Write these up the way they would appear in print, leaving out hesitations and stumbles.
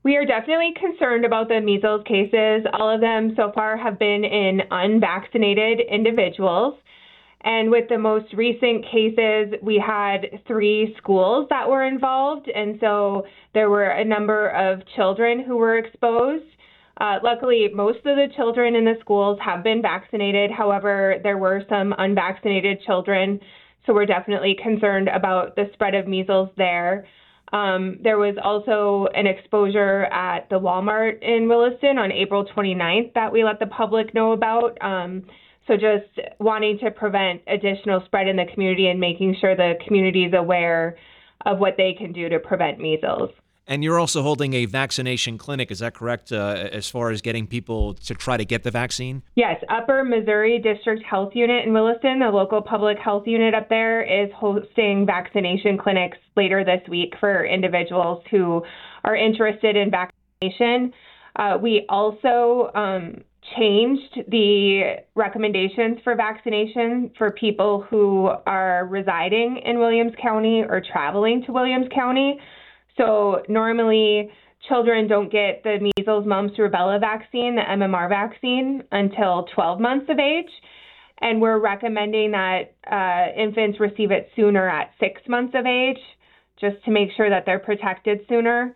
We are definitely concerned about the measles cases. All of them so far have been in unvaccinated individuals. And with the most recent cases, we had 3 schools that were involved. And so there were a number of children who were exposed. Luckily, most of the children in the schools have been vaccinated. However, there were some unvaccinated children. So we're definitely concerned about the spread of measles there. There was also an exposure at the Walmart in Williston on April 29th that we let the public know about. So just wanting to prevent additional spread in the community and making sure the community is aware of what they can do to prevent measles. And you're also holding a vaccination clinic, is that correct, as far as getting people to try to get the vaccine? Yes, Upper Missouri District Health Unit in Williston, the local public health unit up there, is hosting vaccination clinics later this week for individuals who are interested in vaccination. We also changed the recommendations for vaccination for people who are residing in Williams County or traveling to Williams County. So normally children don't get the measles, mumps, rubella vaccine, the MMR vaccine, until 12 months of age. And we're recommending that infants receive it sooner at 6 months of age, just to make sure that they're protected sooner.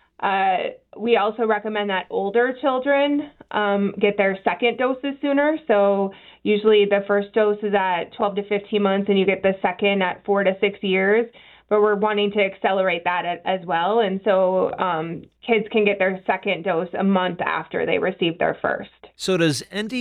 We also recommend that older children get their second doses sooner. So usually the first dose is at 12 to 15 months and you get the second at 4 to 6 years. But we're wanting to accelerate that as well. And so kids can get their second dose a month after they receive their first. So does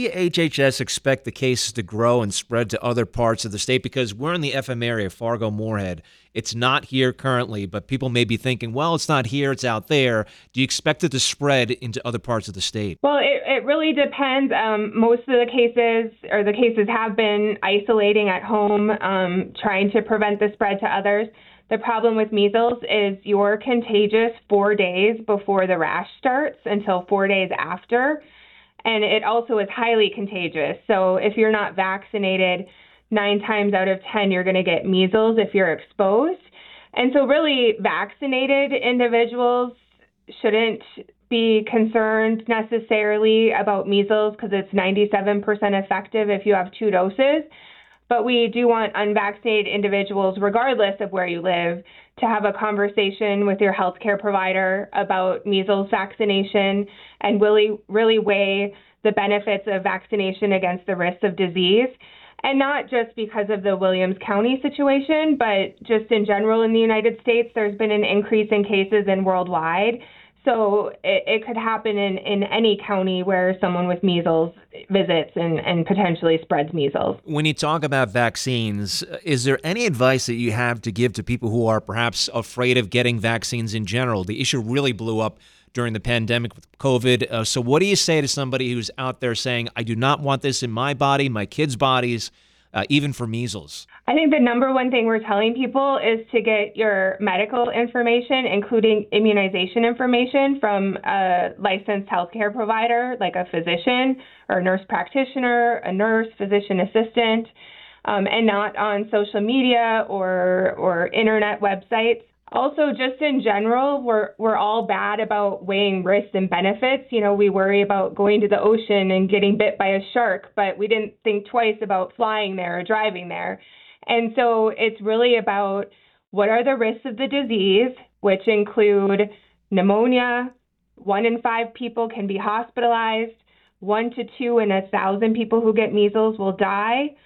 NDHHS expect the cases to grow and spread to other parts of the state? Because we're in the FM area, Fargo-Moorhead. It's not here currently, but people may be thinking, well, it's not here, it's out there. Do you expect it to spread into other parts of the state? Well, it really depends. Most of the cases have been isolating at home, trying to prevent the spread to others. The problem with measles is you're contagious 4 days before the rash starts until 4 days after. And it also is highly contagious. So if you're not vaccinated, 9 times out of 10, you're going to get measles if you're exposed. And so really vaccinated individuals shouldn't be concerned necessarily about measles because it's 97% effective if you have 2 doses. But we do want unvaccinated individuals, regardless of where you live, to have a conversation with your healthcare provider about measles vaccination and really weigh the benefits of vaccination against the risks of disease. And not just because of the Williams County situation, but just in general in the United States, there's been an increase in cases and worldwide. So it could happen in any county where someone with measles visits and potentially spreads measles. When you talk about vaccines, is there any advice that you have to give to people who are perhaps afraid of getting vaccines in general? The issue really blew up during the pandemic with COVID. So what do you say to somebody who's out there saying, I do not want this in my body, my kids' bodies, even for measles? I think the number one thing we're telling people is to get your medical information, including immunization information, from a licensed healthcare provider, like a physician or a nurse practitioner, a nurse, physician assistant, and not on social media or internet websites. Also, just in general, we're all bad about weighing risks and benefits. You know, we worry about going to the ocean and getting bit by a shark, but we didn't think twice about flying there or driving there. And so it's really about what are the risks of the disease, which include pneumonia. 1 in 5 people can be hospitalized. 1 to 2 in 1,000 people who get measles will die,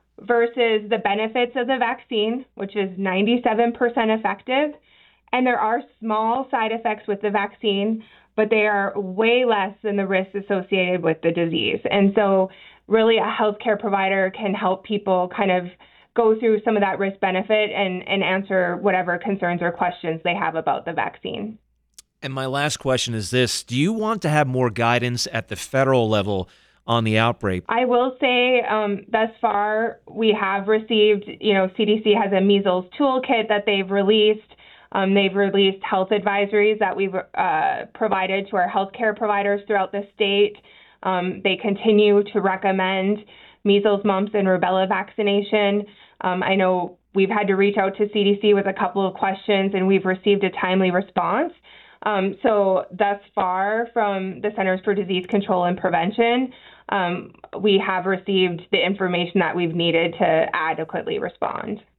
versus the benefits of the vaccine, which is 97% effective. And there are small side effects with the vaccine, but they are way less than the risks associated with the disease. And so really a healthcare provider can help people kind of go through some of that risk benefit and answer whatever concerns or questions they have about the vaccine. And my last question is this: do you want to have more guidance at the federal level on the outbreak? I will say thus far we have received, CDC has a measles toolkit that they've released. They've released health advisories that we've provided to our healthcare providers throughout the state. They continue to recommend measles, mumps, and rubella vaccination. I know we've had to reach out to CDC with a couple of questions, and we've received a timely response. So thus far from the Centers for Disease Control and Prevention, we have received the information that we've needed to adequately respond.